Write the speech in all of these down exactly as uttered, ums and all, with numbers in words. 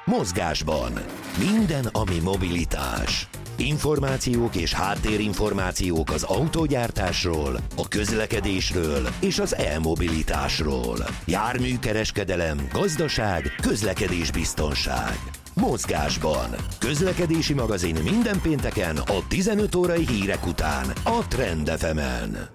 Mozgásban. Minden, ami mobilitás. Információk és háttérinformációk az autógyártásról, a közlekedésről és az e-mobilitásról. Járműkereskedelem, gazdaság, közlekedésbiztonság. Mozgásban. Közlekedési magazin minden pénteken a tizenöt órai hírek után a Trend ef emen.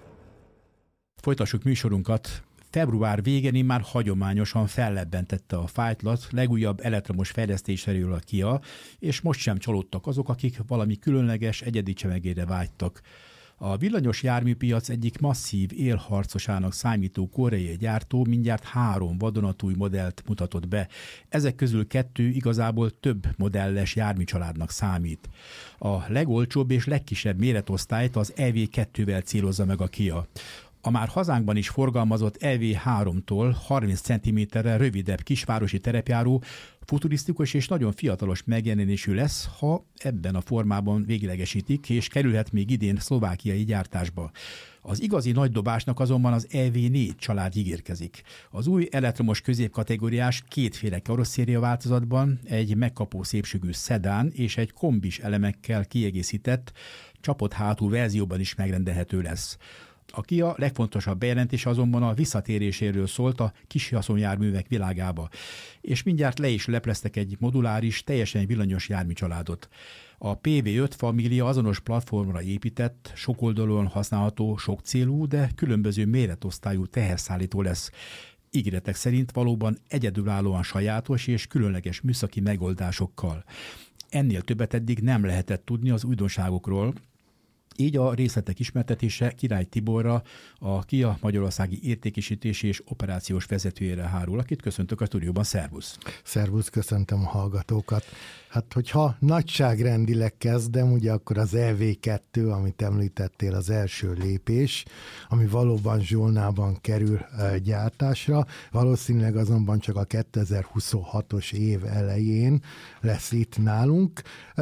Folytassuk műsorunkat. Február végén már hagyományosan fellebbentette a Fightlat legújabb elektromos fejlesztéséről a Kia, és most sem csalódtak azok, akik valami különleges, egyedi csemegére vágytak. A villanyos járműpiac egyik masszív élharcosának számító koreai gyártó mindjárt három vadonatúj modellt mutatott be. Ezek közül kettő igazából több modelles járműcsaládnak számít. A legolcsóbb és legkisebb méretosztályt az E V kettővel célozza meg a Kia. A már hazánkban is forgalmazott E V háromtól harminc centiméterrel rövidebb kisvárosi terepjáró futurisztikus és nagyon fiatalos megjelenésű lesz, ha ebben a formában véglegesítik, és kerülhet még idén szlovákiai gyártásba. Az igazi nagydobásnak azonban az E V négy család ígérkezik. Az új elektromos középkategóriás kétféle karosszéria változatban egy megkapó szépségű szedán és egy kombis elemekkel kiegészített, csapott hátú verzióban is megrendelhető lesz. A Kia legfontosabb bejelentés azonban a visszatéréséről szólt a kis haszonjárművek világába, és mindjárt le is lepleztek egy moduláris, teljesen villanyos járműcsaládot. A P V öt família azonos platformra épített, sokoldalúan használható, sokcélú, de különböző méretosztályú teherszállító lesz. Ígéretek szerint valóban egyedülállóan sajátos és különleges műszaki megoldásokkal. Ennél többet eddig nem lehetett tudni az újdonságokról, így a részletek ismertetése Király Tiborra, a Kia magyarországi értékesítési és operációs vezetőjére hárul, akit köszöntök a stúdióban. Szervusz! Szervusz, köszöntöm a hallgatókat. Hát, hogyha nagyságrendileg kezdem, ugye akkor az E V kettő, amit említettél, az első lépés, ami valóban Zsolnában kerül gyártásra, valószínűleg azonban csak a kétezer-huszonhatos év elején lesz itt nálunk.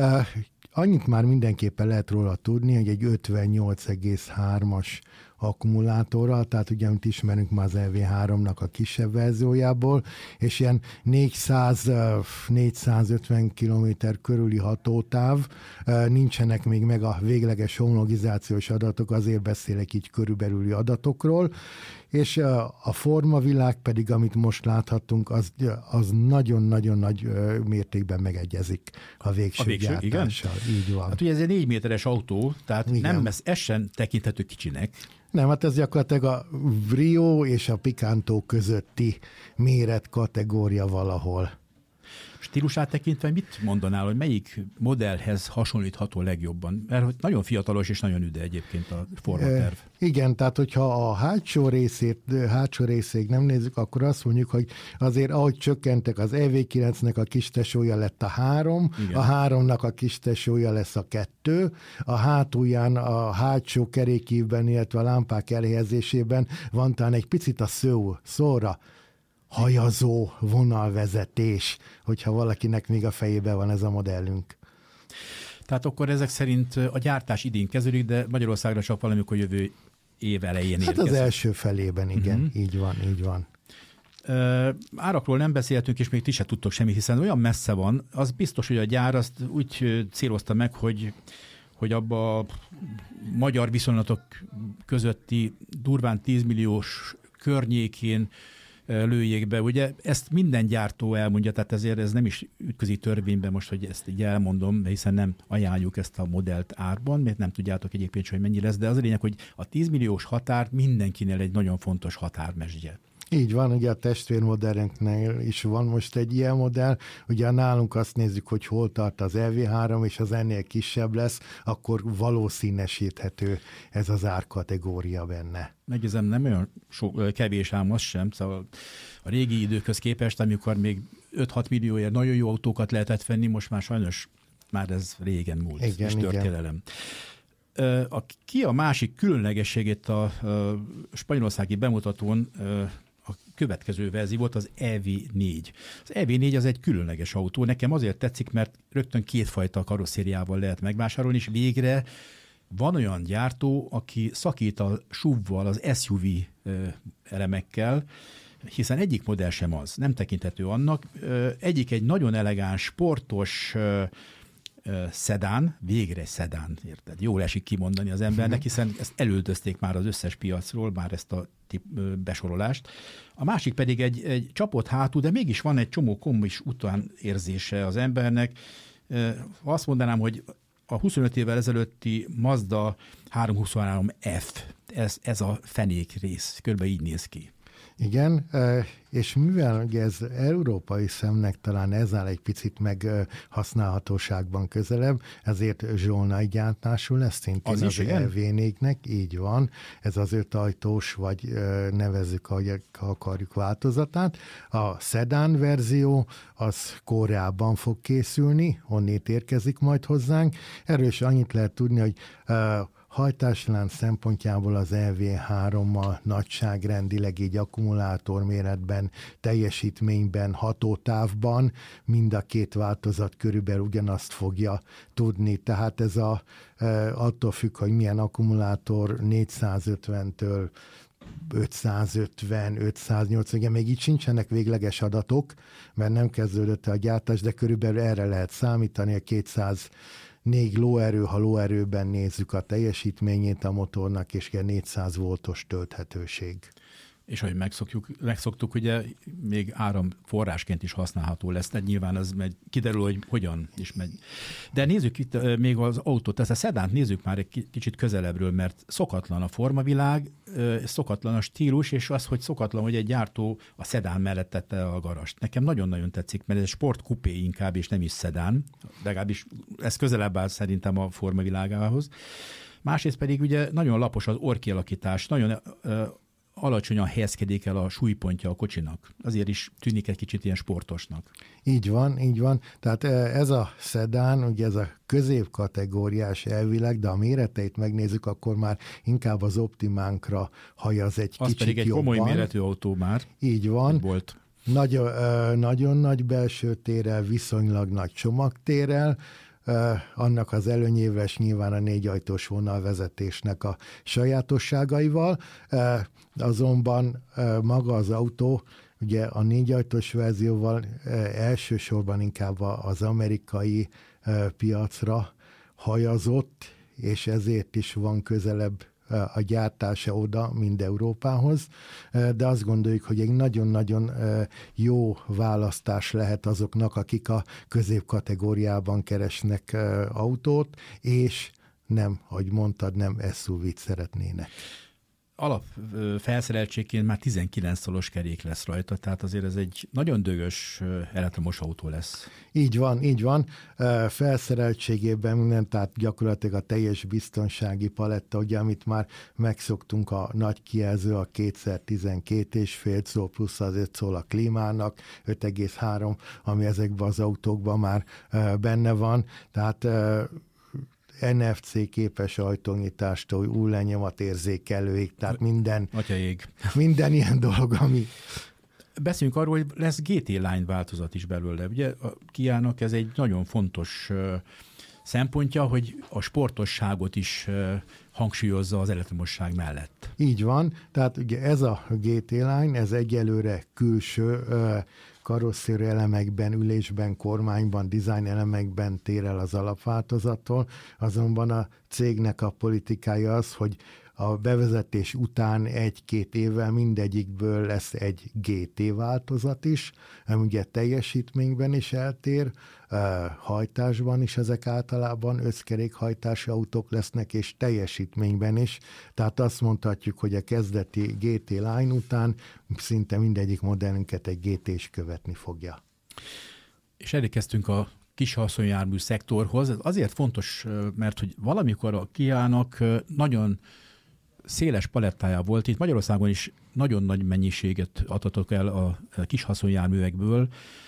Annyit már mindenképpen lehet róla tudni, hogy egy ötvennyolc egész hármas akkumulátorral, tehát ugye, amit ismerünk már az E V háromnak a kisebb verziójából, és ilyen négyszáz-négyszázötven kilométer körüli hatótáv, nincsenek még meg a végleges homologizációs adatok, azért beszélek így körülbelüli adatokról, és a formavilág pedig, amit most láthatunk, az, az nagyon-nagyon nagy mértékben megegyezik a végső, a végső gyártással. Igen? Így van. Hát ugye ez egy négy méteres autó, tehát igen. Nem, ez, ez sem tekinthető kicsinek. Nem, hát ez gyakorlatilag a Brio és a Picanto közötti méretkategória valahol. Stílusát tekintve mit mondanál, hogy melyik modellhez hasonlítható legjobban? Mert nagyon fiatalos és nagyon üde egyébként a formaterv. E, igen, tehát hogyha a hátsó részét, hátsó részéig nem nézzük, akkor azt mondjuk, hogy azért ahogy csökkentek, az E V kilencnek a kistesója lett a három, igen. A háromnak a kistesója lesz a kettő, a hátulján, a hátsó kerékívben, illetve a lámpák elhelyezésében van talán egy picit a szó, szóra, hajazó vonalvezetés, hogyha valakinek még a fejében van ez a modellünk. Tehát akkor ezek szerint a gyártás idén kezdődik, de Magyarországra csak valamikor jövő év elején érkezik. Hát az első felében, igen, uh-huh. így van, így van. Uh, árakról nem beszéltünk, és még ti se tudtok semmit, hiszen olyan messze van, az biztos, hogy a gyár azt úgy célozta meg, hogy hogy abba a magyar viszonylatok közötti durván tíz milliós környékén lőjék be. Ugye ezt minden gyártó elmondja, tehát ezért ez nem is ütközi törvényben most, hogy ezt így elmondom, hiszen nem ajánljuk ezt a modellt árban, mert nem tudjátok egyébként, hogy mennyi lesz, de az a lényeg, hogy a tíz milliós határ mindenkinél egy nagyon fontos határmesdje. Így van, ugye a testvérmodellünknél is van most egy ilyen modell, ugye nálunk azt nézzük, hogy hol tart az E V három, és az ennél kisebb lesz, akkor valószínűsíthető ez az árkategória benne. Megjegyzem, nem olyan sok, kevés ám az sem, szóval a régi időkhöz képest, amikor még öt-hat millióért nagyon jó autókat lehetett venni, most már sajnos már ez régen múlt, igen, és történelem. A Kia másik különlegességét a, a spanyolországi bemutatón a következő verzió volt az E V négy. Az E V négy az egy különleges autó. Nekem azért tetszik, mert rögtön kétfajta karosszériával lehet megvásárolni, és végre van olyan gyártó, aki szakít a es u vé-val, az es u vé elemekkel, hiszen egyik modell sem az, nem tekinthető annak. Egyik egy nagyon elegáns, sportos szedán, végre szedán, érted? Jól esik kimondani az embernek, hiszen ezt elüldözték már az összes piacról, már ezt a tip, besorolást. A másik pedig egy, egy csapott hátú, de mégis van egy csomó komis utánérzése az embernek. Azt mondanám, hogy a huszonöt évvel ezelőtti Mazda háromszázhuszonhárom F, ez, ez a fenék rész, körülbelül így néz ki. Igen, és mivel ugye ez európai szemnek talán ez áll egy picit meg használhatóságban közelebb, ezért zsolnai gyártású lesz szintén az, az é vé négynek, így van, ez az ötajtós, vagy nevezzük, ahogy akarjuk változatát. A szedán verzió az Koreában fog készülni, onnét érkezik majd hozzánk. Erről is annyit lehet tudni, hogy hajtáslánc szempontjából az é vé hárommal nagyságrendileg így akkumulátorméretben, teljesítményben, hatótávban mind a két változat körülbelül ugyanazt fogja tudni. Tehát ez a, attól függ, hogy milyen akkumulátor, négyszázötventől ötszázötven, ötszáznyolcvan, ugye még így sincsenek végleges adatok, mert nem kezdődött a gyártás, de körülbelül erre lehet számítani, a kétszáznégy lóerő, ha lóerőben nézzük a teljesítményét a motornak, és négyszáz voltos tölthetőség. És ahogy megszokjuk, megszoktuk, ugye még áramforrásként is használható lesz, de nyilván az megy, kiderül, hogy hogyan is megy. De nézzük itt még az autót, ezt a szedánt nézzük már egy kicsit közelebbről, mert szokatlan a formavilág, szokatlan a stílus, és az, hogy szokatlan, hogy egy gyártó a szedán mellett tette a garast. Nekem nagyon-nagyon tetszik, mert ez egy sportkupé inkább, és nem is szedán, legalábbis ez közelebb áll szerintem a formavilágához. Másrészt pedig ugye nagyon lapos az orrkialakítás, nagyon alacsonyan helyezkedik el a súlypontja a kocsinak. Azért is tűnik egy kicsit ilyen sportosnak. Így van, így van. Tehát ez a szedán, ugye ez a középkategóriás elvileg, de a méreteit megnézzük, akkor már inkább az Optimánkra hajaz egy az kicsit pedig egy jobban. komoly méretű autó már. Így van. Volt. Nagyon, nagyon nagy belső térrel, viszonylag nagy csomagtérrel, Uh, annak az előnyéves nyilván a négyajtós vonalvezetésnek a sajátosságaival, uh, azonban uh, maga az autó, ugye a négyajtós verzióval uh, elsősorban inkább az amerikai uh, piacra hajazott, és ezért is van közelebb a gyártása oda, mind Európához, de azt gondoljuk, hogy egy nagyon-nagyon jó választás lehet azoknak, akik a középkategóriában keresnek autót, és nem, ahogy mondtad, nem es u vét szeretnének. Alap felszereltségként már tizenkilenc szolos kerék lesz rajta, tehát azért ez egy nagyon dögös elektromos autó lesz. Így van, így van. Felszereltségében minden, tehát gyakorlatilag a teljes biztonsági paletta, ugye, amit már megszoktunk, a nagy kijelző, a kétszer tizenkét és fél szó plusz az öt szól a klímának, öt egész három, ami ezekben az autókban már benne van, tehát en ef cé képes ajtónyitástól újlenyomatérzékelőig, tehát minden, minden ilyen dolog, ami... Beszéljünk arról, hogy lesz gé té Line változat is belőle. Ugye a Kia-nak ez egy nagyon fontos uh, szempontja, hogy a sportosságot is uh, hangsúlyozza az elektromosság mellett. Így van, tehát ugye ez a gé té Line, ez egyelőre külső uh, karosszéri elemekben, ülésben, kormányban, design elemekben tér el az alapváltozattól, azonban a cégnek a politikája az, hogy a bevezetés után egy-két évvel mindegyikből lesz egy gé té változat is, ami ugye teljesítményben is eltér, hajtásban is ezek általában összkerékhajtási autók lesznek, és teljesítményben is. Tehát azt mondhatjuk, hogy a kezdeti gé té Line után szinte mindegyik modellünket egy gé té is követni fogja. És elérkeztünk a kis haszonjármű szektorhoz. Ez azért fontos, mert hogy valamikor a Kia-nak nagyon széles palettája volt. Itt Magyarországon is nagyon nagy mennyiséget adhatok el a kis haszonjárművekből.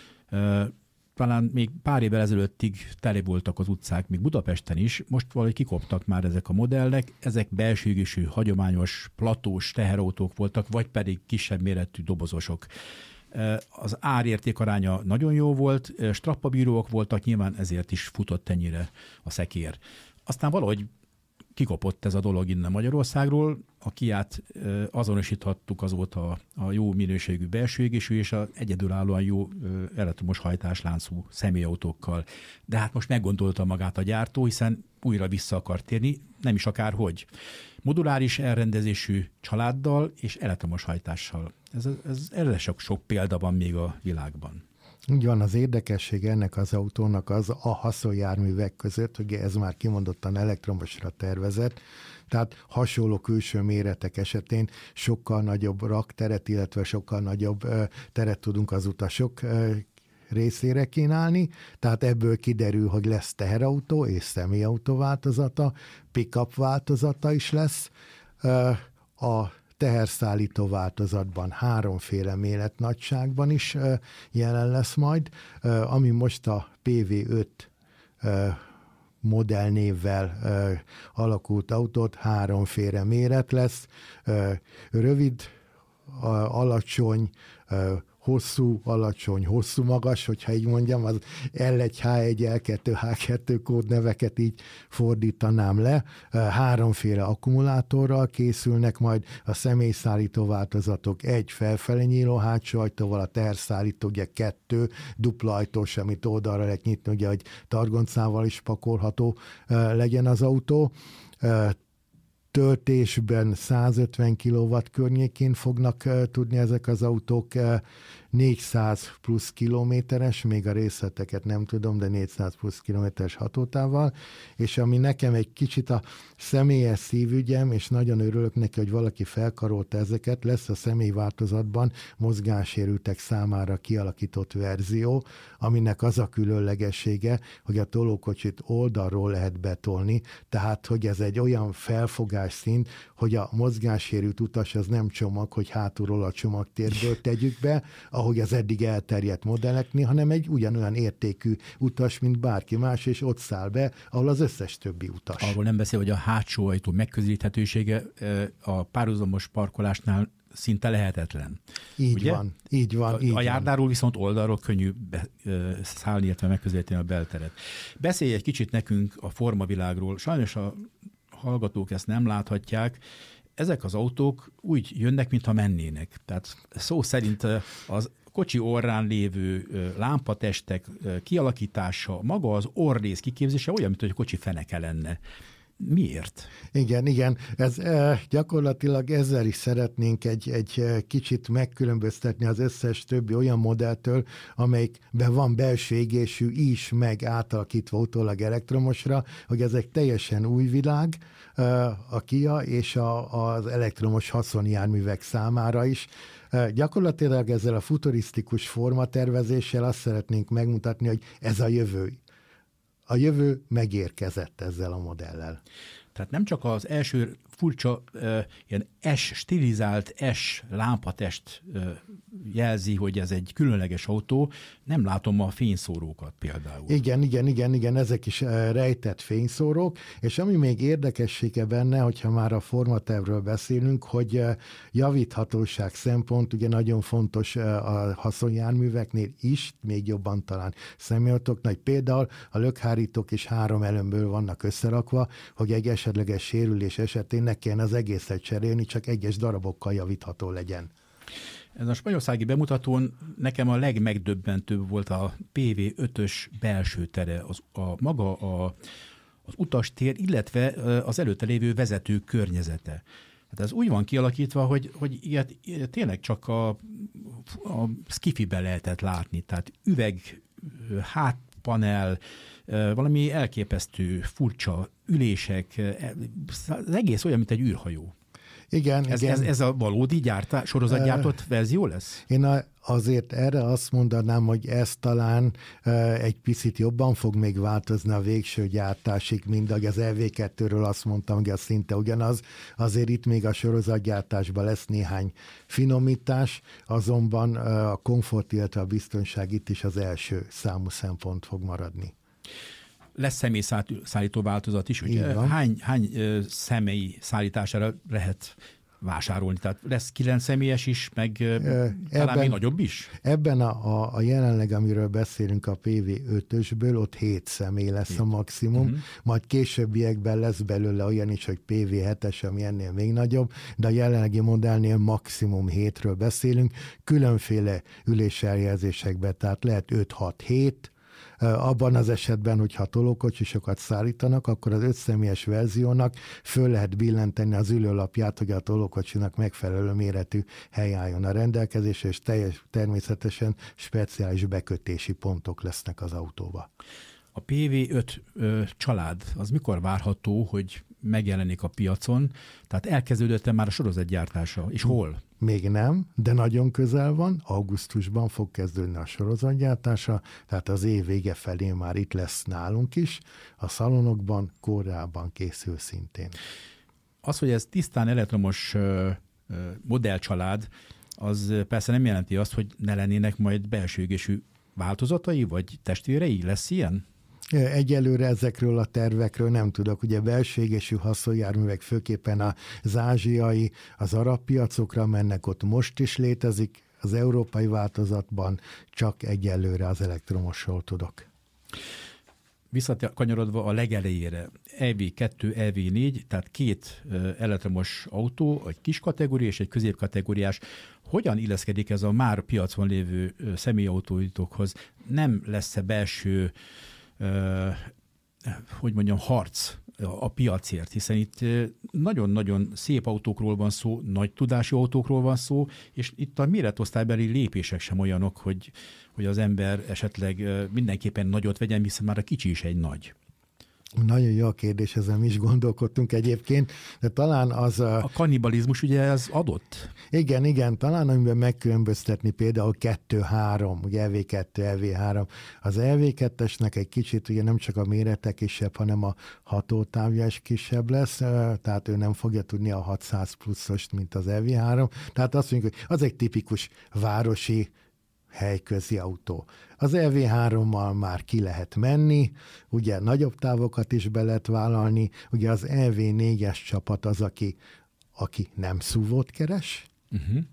Talán még pár évvel ezelőttig tele voltak az utcák, még Budapesten is. Most valahogy kikoptak már ezek a modellek. Ezek belső égésű, hagyományos, platós teherautók voltak, vagy pedig kisebb méretű dobozosok. Az árérték aránya nagyon jó volt, strappabíróak voltak, nyilván ezért is futott ennyire a szekér. Aztán valahogy kikopott ez a dolog innen Magyarországról. A Kiát azonosíthattuk azóta a jó minőségű belső égésű és az egyedülállóan jó elektromos hajtásláncú személyautókkal. De hát most meggondolta magát a gyártó, hiszen újra vissza akar térni, nem is akárhogy. Moduláris elrendezésű családdal és elektromos hajtással. Ez, ez, erre sok, sok példa van még a világban. Úgy van, az érdekesség ennek az autónak az a haszonjárművek között, hogy ez már kimondottan elektromosra tervezett, tehát hasonló külső méretek esetén sokkal nagyobb rakteret, illetve sokkal nagyobb teret tudunk az utasok részére kínálni, tehát ebből kiderül, hogy lesz teherautó és személyautó változata, pick-up változata is lesz. A teherszállító változatban háromféle méretnagyságban is jelen lesz majd, ami most a pé vé öt modellnévvel alakult autót, háromféle méret lesz, rövid, alacsony, hosszú, alacsony, hosszú, magas, hogyha így mondjam, az el egy, há egy, el kettő, há kettő kódneveket így fordítanám le. Háromféle akkumulátorral készülnek majd a személyszállító változatok, egy felfelé nyíló hátsó ajtóval, a teherszállító ugye kettő, dupla ajtós, amit oldalra lehet nyitni, ugye, hogy targoncával is pakolható legyen az autó. Töltésben százötven kilowatt környékén fognak uh, tudni ezek az autók, uh, négyszáz plusz kilométeres, még a részleteket nem tudom, de négyszáz plusz kilométeres hatótávval, és ami nekem egy kicsit a személyes szívügyem, és nagyon örülök neki, hogy valaki felkarolta ezeket, lesz a személyváltozatban mozgássérültek számára kialakított verzió, aminek az a különlegessége, hogy a tolókocsit oldalról lehet betolni, tehát hogy ez egy olyan felfogás szint, hogy a mozgássérült utas az nem csomag, hogy hátulról a csomagtérből tegyük be, ahogy az eddig elterjedt modelleknél, hanem egy ugyanolyan értékű utas, mint bárki más, és ott száll be, ahol az összes többi utas. Arról nem beszél, hogy a hátsó ajtó megközelíthetősége a párhuzamos parkolásnál szinte lehetetlen. Így ugye? van, így van. A, így a járdáról van. viszont oldalról könnyű be, szállni, illetve megközelíteni a belteret. Beszélj egy kicsit nekünk a formavilágról. Sajnos a hallgatók ezt nem láthatják. Ezek az autók úgy jönnek, mintha mennének. Tehát szó szerint az kocsi orrán lévő lámpatestek kialakítása, maga az orrész kiképzése olyan, mint hogy a kocsi feneke lenne. Miért? Igen, igen. Ez eh, gyakorlatilag ezzel is szeretnénk egy, egy kicsit megkülönböztetni az összes többi olyan modelltől, amelyikben van belső égésű is, meg átalakítva utólag elektromosra, hogy ezek teljesen új világ eh, a Kia és a, az elektromos haszonjárművek számára is. Eh, gyakorlatilag ezzel a futurisztikus formatervezéssel azt szeretnénk megmutatni, hogy ez a jövő. A jövő megérkezett ezzel a modellel. Tehát nem csak az első furcsa uh, ilyen S, stilizált S lámpatest uh, jelzi, hogy ez egy különleges autó, nem látom a fényszórókat például. Igen, igen, igen, igen, ezek is uh, rejtett fényszórók, és ami még érdekessége benne, hogyha már a formatervről beszélünk, hogy uh, javíthatóság szempont ugye nagyon fontos uh, a haszonjárműveknél is, még jobban talán személyautóknál, például a lökhárítók is három elemből vannak összerakva, hogy egy esetleges sérülés esetén ne kelljen az egészet cserélni, csak egyes darabokkal javítható legyen. Ez a spanyolországi bemutatón nekem a legmegdöbbentőbb volt a pé vé ötös belső tere, az, a maga a, az utastér, illetve az előtte lévő vezető környezete. Hát ez úgy van kialakítva, hogy, hogy ilyet, ilyet tényleg csak a, a skifiben lehetett látni, tehát üveg, hátpanel, valami elképesztő, furcsa ülések, az egész olyan, mint egy űrhajó. Igen, ez, igen. Ez, ez a valódi gyártá, sorozatgyártott uh, verzió lesz? Én a, azért erre azt mondanám, hogy ez talán uh, egy picit jobban fog még változni a végső gyártásig, mint ahogy az é vé kettőről azt mondtam, hogy az szinte ugyanaz. Azért itt még a sorozatgyártásban lesz néhány finomítás, azonban uh, a komfort, illetve a biztonság itt is az első számú szempont fog maradni. Lesz személyszállító változat is, hogy hány, hány személy szállítására lehet vásárolni. Tehát lesz kilenc személyes is, meg ebben, talán még nagyobb is? Ebben a, a, a jelenleg, amiről beszélünk a pé vé ötösből, ott hét személy lesz hét. A maximum, uh-huh. majd későbbiekben lesz belőle olyan is, hogy pé vé hetes, ami ennél még nagyobb, de a jelenlegi modellnél maximum hétről beszélünk, különféle üléseljelzésekben, tehát lehet öt hat hét, abban az esetben, hogyha tolókocsisokat szállítanak, akkor az ötszemélyes verziónak föl lehet billenteni az ülőlapját, hogy a tolókocsinak megfelelő méretű hely álljon a rendelkezésre, és teljes, természetesen speciális bekötési pontok lesznek az autóba. A pé vé öt ö, család az mikor várható, hogy megjelenik a piacon? Tehát elkezdődött-e már a sorozatgyártása, és hol? Még nem, de nagyon közel van, augusztusban fog kezdődni a sorozatgyártása, tehát az év vége felé már itt lesz nálunk is, a szalonokban, Koreában készül szintén. Az, hogy ez tisztán elektromos ö, ö, modellcsalád, az persze nem jelenti azt, hogy ne lennének majd belső égésű változatai, vagy testvérei? Lesz ilyen? Egyelőre ezekről a tervekről nem tudok. Ugye belső égésű haszonjárművek főképpen az ázsiai, az arab piacokra mennek, ott most is létezik, az európai változatban csak egyelőre az elektromosról tudok. Visszakanyarodva a legelejére, é vé kettő, é vé négy, tehát két elektromos autó, egy kis kategória és egy középkategóriás. Hogyan illeszkedik ez a már piacon lévő személyautóitokhoz? Nem lesz-e belső Uh, hogy mondjam, harc a piacért, hiszen itt nagyon-nagyon szép autókról van szó, nagy tudású autókról van szó, és itt a méretosztálybeli lépések sem olyanok, hogy, hogy az ember esetleg mindenképpen nagyot vegyen, hiszen már a kicsi is egy nagy. Nagyon jó a kérdés, ezen is gondolkodtunk egyébként, de talán az... A, a kannibalizmus ugye ez adott? Igen, igen, talán amiben megkülönböztetni például kettő három, ugye é vé kettő, é vé három. Az é vé kettesnek egy kicsit ugye nem csak a mérete kisebb, hanem a hatótávja is kisebb lesz, tehát ő nem fogja tudni a hatszáz pluszost, mint az é vé három. Tehát azt mondjuk, hogy az egy tipikus városi helyközi autó. Az é vé hárommal már ki lehet menni, ugye nagyobb távokat is be lehet vállalni, ugye az é vé négyes csapat az, aki, aki nem szúvót keres, uh-huh.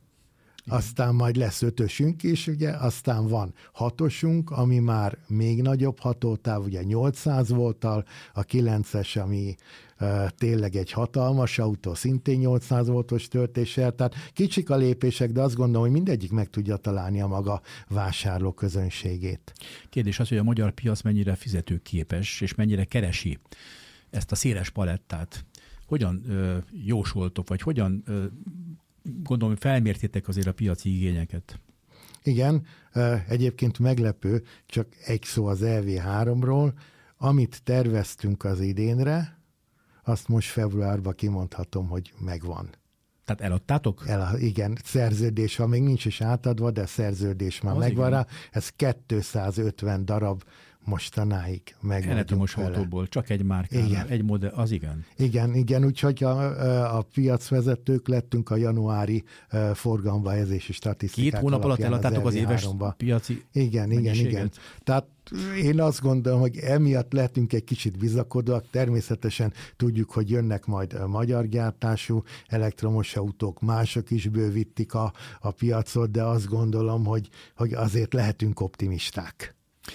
aztán majd lesz ötösünk is, ugye, aztán van hatosunk, ami már még nagyobb hatótáv, ugye nyolcszáz volttal, a kilences, ami uh, tényleg egy hatalmas autó, szintén nyolcszáz voltos töltéssel, tehát kicsik a lépések, de azt gondolom, hogy mindegyik meg tudja találni a maga vásárló közönségét. Kérdés az, hogy a magyar piac mennyire fizetőképes, és mennyire keresi ezt a széles palettát. Hogyan ö, jósoltok, vagy hogyan ö, gondolom, hogy felmértétek azért a piaci igényeket. Igen, egyébként meglepő, csak egy szó az é vé háromról, amit terveztünk az idénre, azt most februárban kimondhatom, hogy megvan. Tehát eladtátok? El, igen, szerződés van, még nincs is átadva, de szerződés már az megvan igen. rá. Ez kétszázötven darab mostanáig megvan. Elektromos autóból, csak egy márkánál, egy modell, az igen. Igen, igen, úgyhogy a, a piacvezetők lettünk a januári uh, forgalomba helyezési statisztikák. Két hónap alatt eladtátok az, az éves piaci Igen, igen, igen. Tehát én azt gondolom, hogy emiatt lehetünk egy kicsit bizakodóak. Természetesen tudjuk, hogy jönnek majd magyar gyártású elektromos autók, mások is bővítik a, a piacot, de azt gondolom, hogy, hogy azért lehetünk optimisták.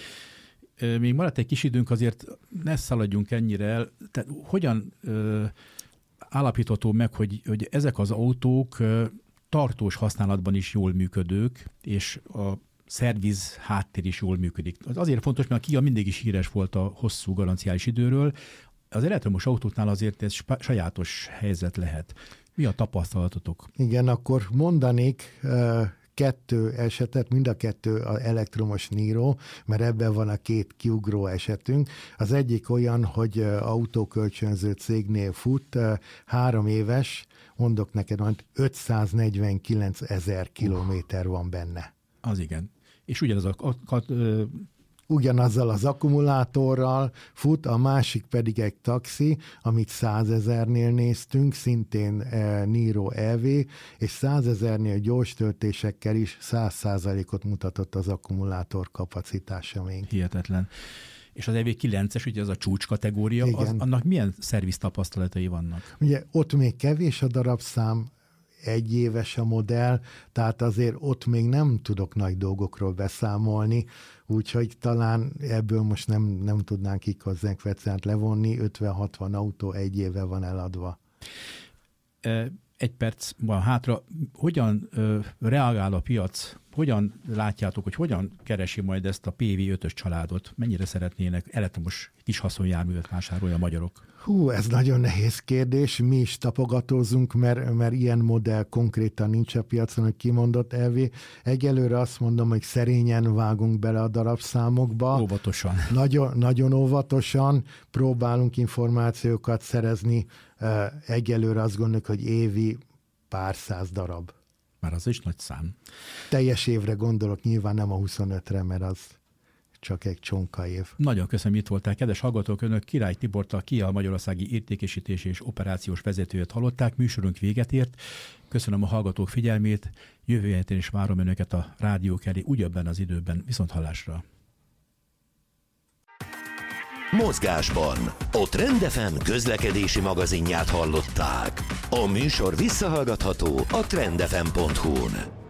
Még maradt egy kis időnk, azért ne szaladjunk ennyire el. Tehát hogyan ö, állapítható meg, hogy, hogy ezek az autók ö, tartós használatban is jól működők, és a szerviz háttér is jól működik. Az azért fontos, mert a Kia mindig is híres volt a hosszú garanciális időről. Az elektromos autóknál azért ez sajátos helyzet lehet. Mi a tapasztalatotok? Igen, akkor mondanék uh... kettő esetet, mind a kettő az elektromos Niro, mert ebben van a két kiugró esetünk. Az egyik olyan, hogy autókölcsönző cégnél fut, három éves, mondok neked, hogy ötszáznegyvenkilenc ezer kilométer van benne. Az igen. És ugyanaz a... a, a ugyanazzal az akkumulátorral fut, a másik pedig egy taxi, amit százezernél néztünk, szintén e, Niro é vé, és százezernél gyors töltésekkel is száz százalékot mutatott az akkumulátor kapacitása még. Hihetetlen. És az é vé kilences, ugye az a csúcs kategória, az, annak milyen szerviz tapasztalatai vannak? Ugye ott még kevés a darabszám, egyéves a modell, tehát azért ott még nem tudok nagy dolgokról beszámolni, úgyhogy talán ebből most nem, nem tudnánk így konzekvenciát levonni, ötven-hatvan autó egy éve van eladva. Egy perc van hátra. Hogyan ö, reagál a piac? Hogyan látjátok, hogy hogyan keresi majd ezt a pé vé ötös családot? Mennyire szeretnének elektromos kis haszonjárművet vásárolni a magyarok? Hú, ez nagyon nehéz kérdés. Mi is tapogatózunk, mert, mert ilyen modell konkrétan nincs a piacon, hogy kimondott elvé. Egyelőre azt mondom, hogy szerényen vágunk bele a darabszámokba. Óvatosan. Nagyon, nagyon óvatosan próbálunk információkat szerezni. Egyelőre azt gondoljuk, hogy évi pár száz darab. Már az is nagy szám. Teljes évre gondolok, nyilván nem a huszonötre, mert az csak egy csonka év. Nagyon köszönöm, itt voltál. Kedves hallgatók, önök Király Tibort, a Kia Magyarországi értékesítési és operációs vezetőjét hallották. Műsorunk véget ért. Köszönöm a hallgatók figyelmét. Jövő héten is várom önöket a rádiók elé, ugyebben az időben. Viszonthallásra. Mozgásban. A Trend ef em közlekedési magazinját hallották. A műsor visszahallgatható a trend ef em pont hu-n.